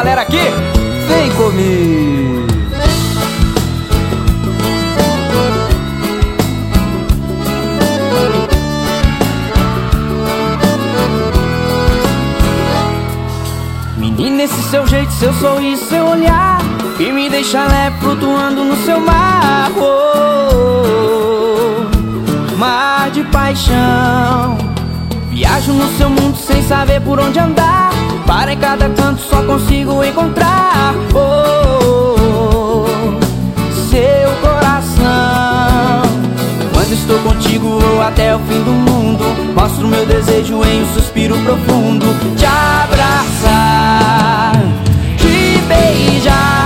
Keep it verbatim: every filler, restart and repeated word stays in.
galera aqui, vem comigo. Menina, esse seu jeito, seu sorriso, seu olhar, que me deixa leve flutuando no seu mar. Oh, mar de paixão. Viajo no seu mundo sem saber por onde andar. Para em cada canto, só consigo encontrar oh, seu coração. Quando estou contigo, vou até o fim do mundo. Mostro meu desejo em um suspiro profundo. Te abraçar, te beijar.